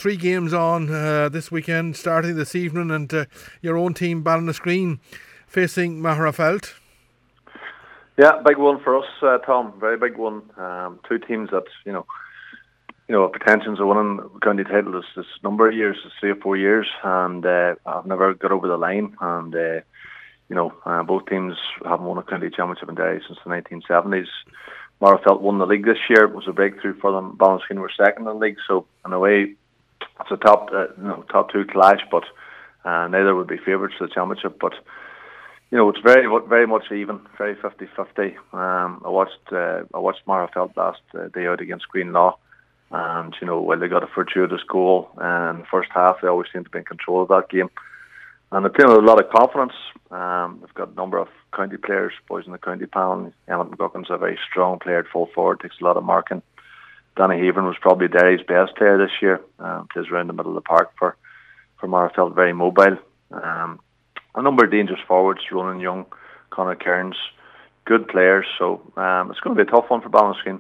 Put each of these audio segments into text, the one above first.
3 games on this weekend, starting this evening, and your own team, Ballinascreen, facing Magherafelt. Yeah, big one for us, Tom. Very big one. 2 teams that have pretensions of winning the county title this number of years, 3 or 4 years, and I've never got over the line. And both teams haven't won a county championship in Derry since the 1970s. Magherafelt won the league this year. It was a breakthrough for them. Ballinascreen were second in the league, so in a way, it's a top 2 clash, but neither would be favourites for the championship. But it's very, very much even, very 50-50. I watched Magherafelt last day out against Greenlaw, and while they got a fortuitous goal in the first half, they always seem to be in control of that game. And they're playing with a lot of confidence. They've got a number of county players, boys in the county panel. Emmett McGuckin's a very strong player at full forward, takes a lot of marking. Danny Haven was probably Derry's best player this year. Plays around the middle of the park for Magherafelt, very mobile. A number of dangerous forwards, Ronan Young, Conor Cairns, good players. So it's going to be a tough one for Ballinascreen.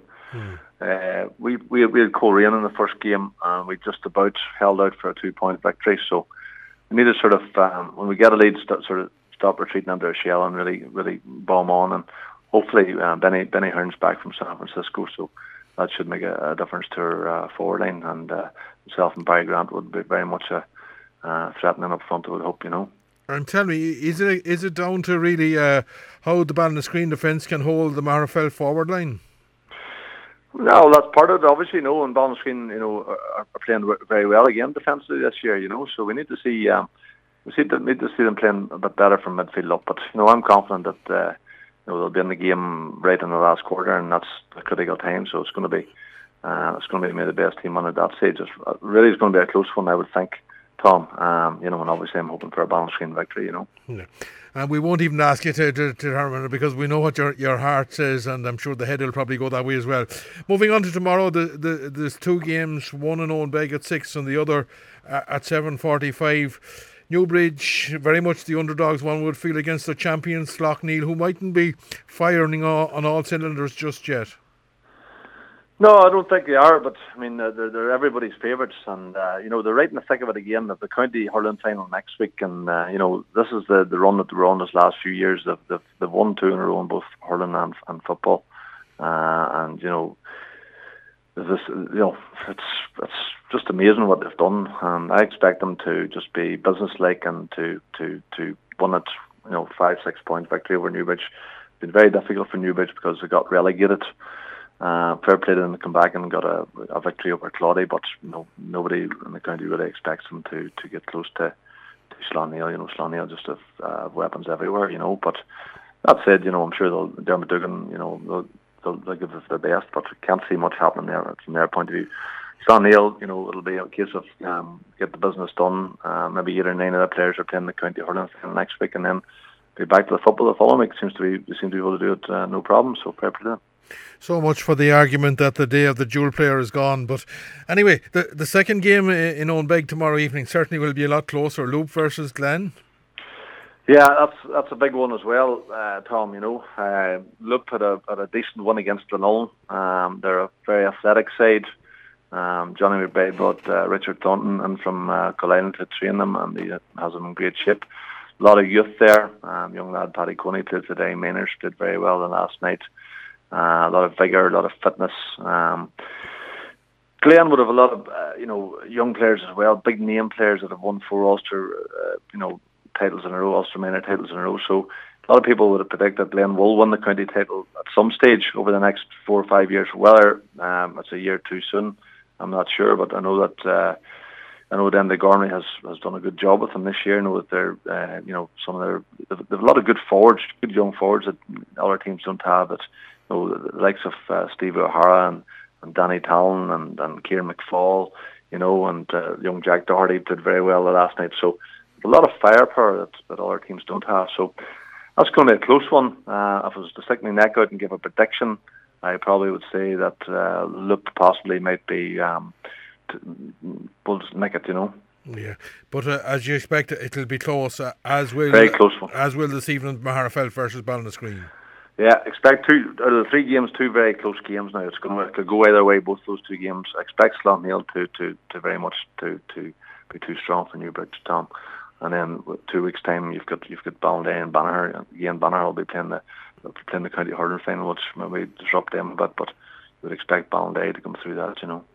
We had Coleraine in the first game, and we just about held out for a 2-point victory. So we need to sort of, when we get a lead, stop retreating under a shell and really bomb on. And hopefully Benny Hearn's back from San Francisco, so that should make a difference to our forward line. And myself and Barry Grant would be very much threatening up front, I would hope, And tell me, is it down to really how the Ballinascreen defence can hold the Magherafelt forward line? No, that's part of it, obviously. And Ballinascreen, are playing very well again defensively this year. So we need to see, need to see them playing a bit better from midfield up. But I'm confident that they'll be in the game right in the last quarter, and that's the critical time. So it's going to be maybe the best team on at that stage. It's going to be a close one, I would think, Tom. And obviously I'm hoping for a Ballinascreen victory. Yeah. And we won't even ask you to determine it, because we know what your heart says, and I'm sure the head will probably go that way as well. Moving on to tomorrow, there's 2 games, one in Owenbeg at 6 and the other at 7:45. Newbridge, very much the underdogs, one would feel, against the champions Loughneel, who mightn't be firing on all cylinders just yet. No, I don't think they are, but I mean they're everybody's favourites, and they're right in the thick of it again. Of the county hurling final next week, and this is the run that they were on this last few years. They've won 2 in a row in both hurling and football, and it's just amazing what they've done. And I expect them to just be businesslike and to win it, 5-6 point victory over Newbridge. It's been very difficult for Newbridge because they got relegated. Fair play to them to come back and got a victory over Claudy, but nobody in the county really expects them to get close to Sloughneel. Sloughneel just have weapons everywhere, But that said, I'm sure Dermot Duggan, they'll give us their best, but can't see much happening there from their point of view. Sloughneel, it'll be a case of get the business done. Maybe 8 or 9 of the players are playing the county hurling next week, and then be back to the football the following week. They seem to be able to do it no problem. So fair play to them. So much for the argument that the day of the dual player is gone. But anyway, the second game in Owenbeg tomorrow evening certainly will be a lot closer. Loop versus Glen. Yeah, that's a big one as well, Tom. Loop had a decent one against Glenullen. They're a very athletic side. Johnny McBain brought Richard Thornton in from Cullisland to train them, and he has them in great shape. A lot of youth there. Young lad Paddy Coney played today. Mayners did very well the last night. A lot of vigour, a lot of fitness. Glen would have a lot of young players as well, big name players that have won 4 Ulster titles in a row, Ulster minor titles in a row. So a lot of people would have predicted Glen will win the county title at some stage over the next 4 or 5 years. Whether it's a year too soon, I'm not sure, but I know that Enda Gormley has done a good job with them this year. I know that they're they've a lot of good forwards, good young forwards that other teams don't have. That the likes of Steve O'Hara and Danny Talon and Kieran McFall, and young Jack Doherty did very well the last night. So a lot of firepower that other teams don't have. So that's going to be a close one. If I was to stick my neck out and give a prediction, I probably would say that Loop possibly might be Bulls nick it, Yeah, but as you expect, it'll be close. As will very close one. As will this evening Magherafelt versus Ballinascreen. Yeah, expect two out of the 3 games, 2 very close games. Now it could go either way. Both those 2 games. I expect Slaughtneil to very much to be too strong for Newbridge, Tom. And then with 2 weeks' time, you've got Ballinday and Banagher. Again, Banagher will be playing the county hurling final, which maybe disrupt them a bit. But you would expect Ballinday to come through that,